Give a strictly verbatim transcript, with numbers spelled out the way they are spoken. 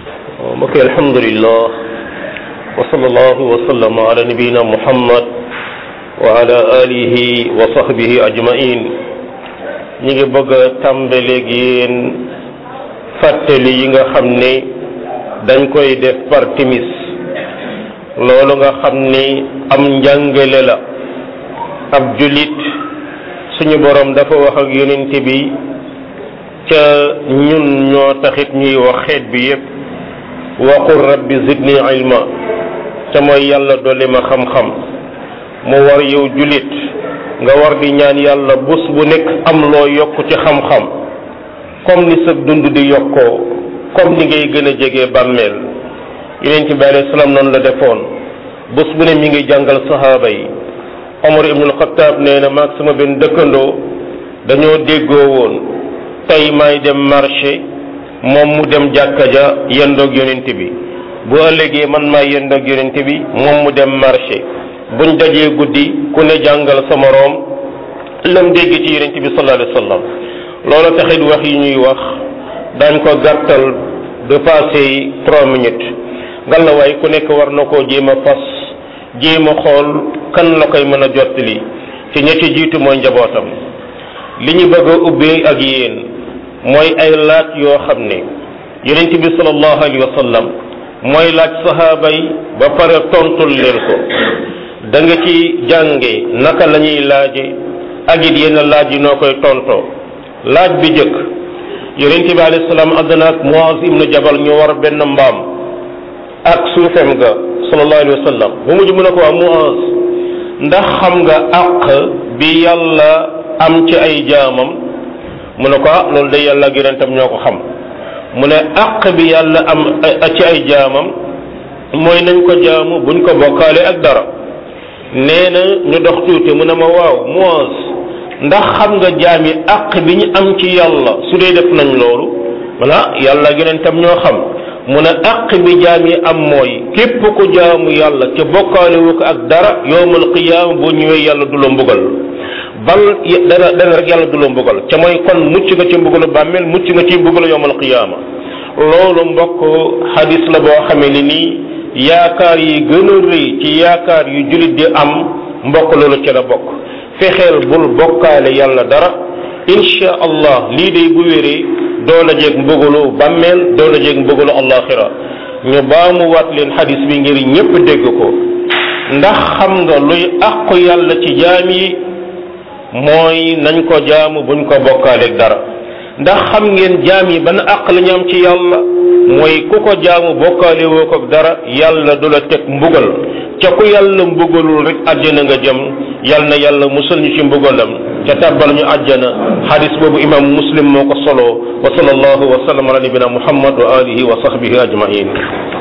mbokk yi alhamdulillah wa sallallahu wa sallama ala nabiyina muhammad wa ala alihi wa sahbihi ajmain ñi ngi bëgg a tàmbaleeg yéen fàttali yi nga xam ne dañ koy def par timis loolu nga xam ni am njàngale la ab julit suñu borom dafa wax ak yonent bi ca ñun ñoo taxit ñuy wax xeet bi yépp waqul rabbi zidni ilma ca mooy yàlla dolli ma xam-xam mu war yow julit nga war di ñaan yàlla bés bu nekk am loo yokk ci xam-xam comme ni sa dund di yokkoo comme ni ngay gën a jege bàmmeel yonent bi alayhi salaam noonu la defoon bés bu ne mi ngi jàngal sahaaba yi Omar ibnul Xattaab nee na maag sama benn dëkkandoo dañoo déggoo woon tey may dem marché moom mu dem jàkka ja yendoog yonent bi bu ëllëgee man maay yendoog yonent bi moom mu dem marché buñ dajee guddi ku ne jàngal sa moroom lam dégg ci yonent bi sallallahu alayhi wa sallam loolu taxit wax yi ñuy wax dañ ko gàttal de passé trois minutes ngallaawaay ku nekk war na koo jéem a fas jéem a xool kan la koy mën a jottali ci ña ci jiitu mooy njabootam li ñu bëgg a ubbee ak yéen mooy ay laaj yoo xam ne yonent bi sallallahu alayhi wa sallam mooy laaj sahaaba yi ba pare tontul leen ko da nga ci jànge naka la ñuy laaje ak it yenn laaj yi noo koy tontoo laaj bi jëkk yonent bi alayhi salaam ànd na ak Muaz ibnu Jabal ñu war benn mbaam ak suufem ga sallallahu alayhi wa sallam bu mujj mu ne ko waa Muaz ndax xam nga àq bi yàlla am ci ay jaamam mu ne ko ah loolu de yàlla ak yonentam ñoo ko xam mu ne àq bi yàlla am ci ay jaamam mooy nañ ko jaamu buñ ko bokkaale ak dara nee na ñu dox tuuti mu ne ma waaw Muaz ndax xam nga jaam yi àq bi ñu am ci yàlla su dee def nañ loolu mana yàlla ak yonentam ñoo xam mu ne àq bi jaam yi am mooy képp ku jaamu yàlla te bokkaale wu ko ak dara yawmal qiyaama boo ñëwee yàlla du la mbugal bal dana dana rek yàlla du la mbugal ca mooy kon mucc nga ci mbugalu bàmmeel mucc nga ci mbugalu yawmal qiyaama loolu mbokk hadis la boo xamee ni nii yaakaar yi gën a rëy ci yaakaar yu jullit di am mbokk loolu ci la bokk fexeel bul bokkaale yàlla dara insha allah lii day bu wéree doo la jeeg mbugalu bàmmeel doo la jeeg mbugalu allaxira ñu baamu waat leen hadis bi ngir ñépp dégg ko ndax xam nga luy àqu yàlla ci jaam yi mooy nañ ko jaamu buñ ko bokkaaleeg dara ndax xam ngeen jaam yi ban àq la ñu am ci yàlla mooy ku ko jaamu bokkaale woo ko dara yàlla du la teg mbugal ca ku yàlla mbugalul rek àjjana nga jëm yal na yàlla musal ñu ci mbugalam ca tàbbal ñu àjjana hadis boobu imam muslim moo ko solo wa sallallahu wa sallam ala nabina muhammad wa alihi wa sahbihi ajmain